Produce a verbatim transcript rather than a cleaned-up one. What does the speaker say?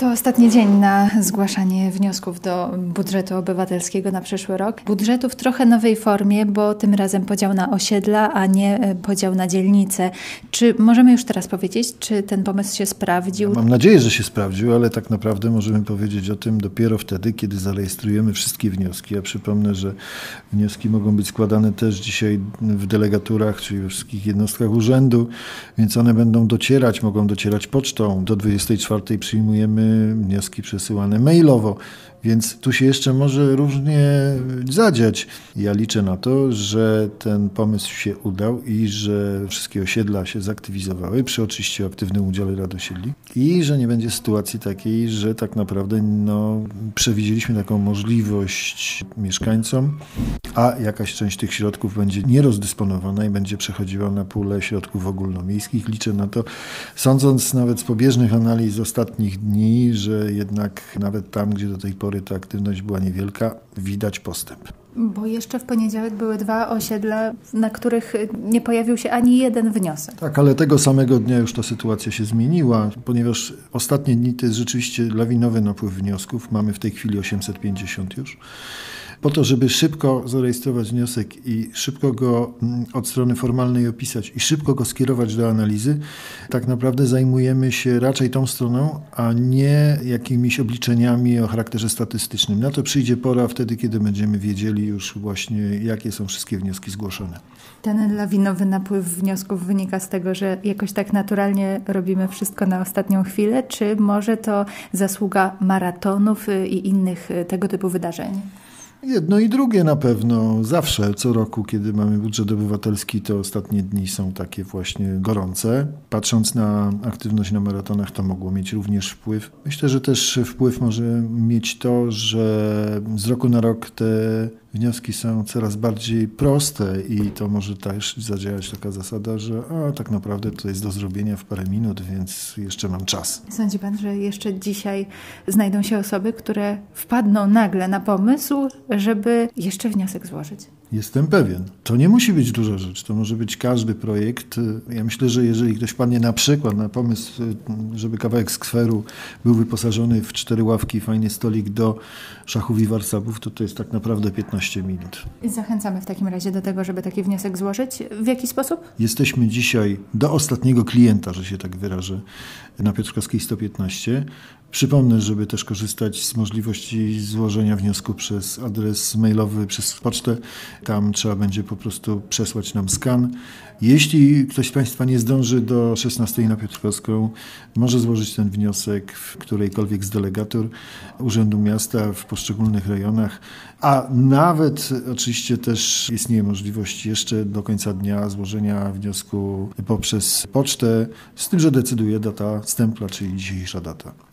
To ostatni dzień na zgłaszanie wniosków do budżetu obywatelskiego na przyszły rok. Budżetu w trochę nowej formie, bo tym razem podział na osiedla, a nie podział na dzielnice. Czy możemy już teraz powiedzieć, czy ten pomysł się sprawdził? Ja mam nadzieję, że się sprawdził, ale tak naprawdę możemy powiedzieć o tym dopiero wtedy, kiedy zarejestrujemy wszystkie wnioski. Ja przypomnę, że wnioski mogą być składane też dzisiaj w delegaturach, czyli we wszystkich jednostkach urzędu, więc one będą docierać, mogą docierać pocztą. Do dwudziestej czwartej przyjmujemy wnioski przesyłane mailowo, więc tu się jeszcze może różnie zadziać. Ja liczę na to, że ten pomysł się udał i że wszystkie osiedla się zaktywizowały, przy oczywiście aktywnym udziale Rad Osiedli, i że nie będzie sytuacji takiej, że tak naprawdę no, przewidzieliśmy taką możliwość mieszkańcom, a jakaś część tych środków będzie nierozdysponowana i będzie przechodziła na pulę środków ogólnomiejskich. Liczę na to, sądząc nawet z pobieżnych analiz ostatnich dni, że jednak nawet tam, gdzie do tej pory ta aktywność była niewielka, widać postęp. Bo jeszcze w poniedziałek były dwa osiedla, na których nie pojawił się ani jeden wniosek. Tak, ale tego samego dnia już ta sytuacja się zmieniła, ponieważ ostatnie dni to jest rzeczywiście lawinowy napływ wniosków. Mamy w tej chwili osiemset pięćdziesiąt już. Po to, żeby szybko zarejestrować wniosek i szybko go od strony formalnej opisać i szybko go skierować do analizy, tak naprawdę zajmujemy się raczej tą stroną, a nie jakimiś obliczeniami o charakterze statystycznym. Na to przyjdzie pora wtedy, kiedy będziemy wiedzieli już właśnie, jakie są wszystkie wnioski zgłoszone. Ten lawinowy napływ wniosków wynika z tego, że jakoś tak naturalnie robimy wszystko na ostatnią chwilę, czy może to zasługa maratonów i innych tego typu wydarzeń? Jedno i drugie na pewno. Zawsze, co roku, kiedy mamy budżet obywatelski, to ostatnie dni są takie właśnie gorące. Patrząc na aktywność na maratonach, to mogło mieć również wpływ. Myślę, że też wpływ może mieć to, że z roku na rok te wnioski są coraz bardziej proste i to może też zadziałać taka zasada, że a, tak naprawdę to jest do zrobienia w parę minut, więc jeszcze mam czas. Sądzi pan, że jeszcze dzisiaj znajdą się osoby, które wpadną nagle na pomysł, żeby jeszcze wniosek złożyć? Jestem pewien. To nie musi być duża rzecz. To może być każdy projekt. Ja myślę, że jeżeli ktoś wpadnie na przykład na pomysł, żeby kawałek skweru był wyposażony w cztery ławki i fajny stolik do szachów i warsapów, to to jest tak naprawdę piętnaście minut. Zachęcamy w takim razie do tego, żeby taki wniosek złożyć. W jaki sposób? Jesteśmy dzisiaj do ostatniego klienta, że się tak wyrażę, na Piotrkowskiej sto piętnaście. Przypomnę, żeby też korzystać z możliwości złożenia wniosku przez adres mailowy, przez pocztę. Tam trzeba będzie po prostu przesłać nam skan. Jeśli ktoś z Państwa nie zdąży do szesnastej na Piotrkowską, może złożyć ten wniosek w którejkolwiek z delegatur Urzędu Miasta w poszczególnych rejonach, a nawet oczywiście też istnieje możliwość jeszcze do końca dnia złożenia wniosku poprzez pocztę, z tym, że decyduje data stempla, czyli dzisiejsza data.